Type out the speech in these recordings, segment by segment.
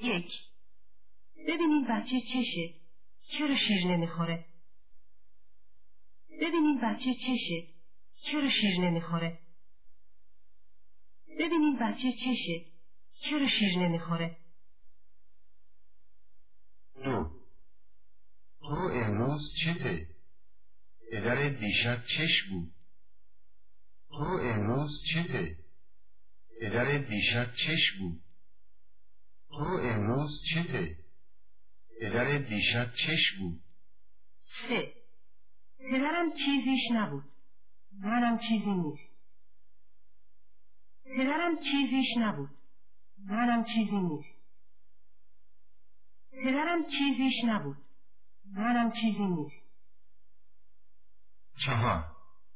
1. ببینین بچه چشه؟ چرا شیر نمیخوره؟ ببینین بچه چشه؟ چرا شیر نمیخوره؟ ببینین بچه چشه؟ چرا شیر نمیخوره؟ 2. تو امروز چته؟ پدر دیشب چش بود؟ تو امروز چته؟ پدر دیشب چش بود؟ تو امروز چته؟ پدر دیشب چش بود؟ 3. پدرم چیزیش نبود. منم چیزی نیست. پدرم چیزیش نبود. منم چیزی نیست. پدرم چیزیش نبود. منم چیزی نیست. 4.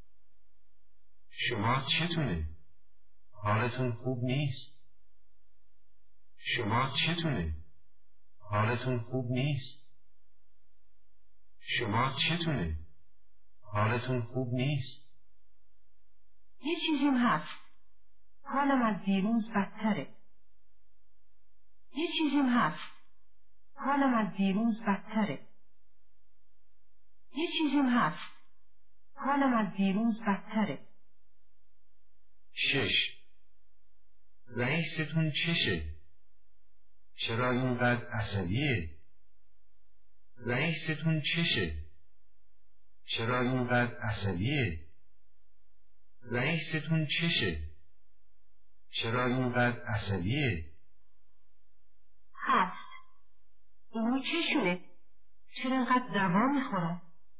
شما چتونه؟ حالتون خوب نیست. شما چتونه؟ حالتون خوب نیست. شما چتونه؟ حالتون خوب نیست. یه چیزیم هست. حالم از دیروز بدتره. یه چیزیم هست. حالم از دیروز بدتره. یه چیزیم هست. حالم از دیروز بدتره. 6. رئیستون چشه؟ چرا اینقدر عصبیه؟ رئیستون چشه؟ چرا اینقدر عصبیه؟ رئیستون چشه؟ چرا اینقدر عصبیه؟ 7. اینو چشونه؟ چرا اینقدر دوا میخورن؟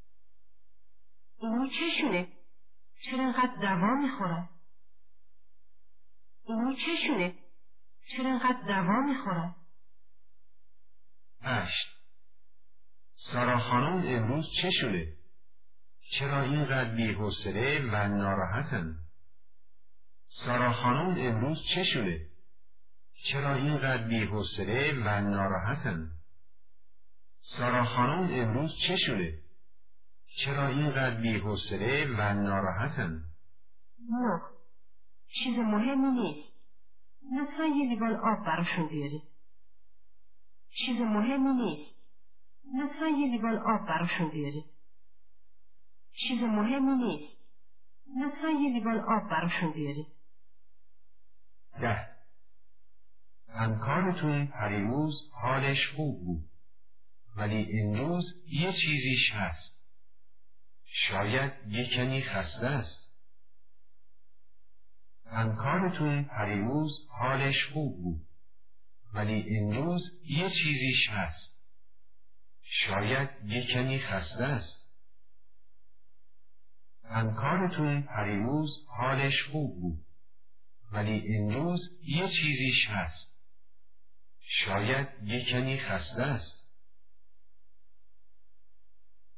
اینو چشونه؟ چرا اینقدر دوا میخورن؟ اینو چشونه؟ چرا اینقدر دوا میخورن؟ 8. سارا خانم امروز چشونه؟ چرا اینقدر بی‌حوصله و ناراحتن؟ سارا خانم امروز چشونه؟ چرا اینقدر بی‌حوصله و ناراحتن؟ سارا خانم امروز چشونه؟ چرا اینقدر بی‌حوصله و ناراحتن؟ 9. چیز مهمی نیست. لطفا یه لیوان آب براشون بیارید. چیز مهمی نیست. لطفا یه لیوان آب براشون بیارید. چیز مهمی نیست. لطفا یه لیوان آب براشون بیارید. 10. همکارتون پریروز حالش خوب بود، ولی امروز یه چیزیش هست. شاید یه کمی خسته است. همکارتون پریروز حالش خوب بود، ولی امروز یه چیزیش هست. شاید یه کمی خسته است. همکارتون پریروز حالش خوب بود، ولی امروز یه چیزیش هست. شاید یه کمی خسته است.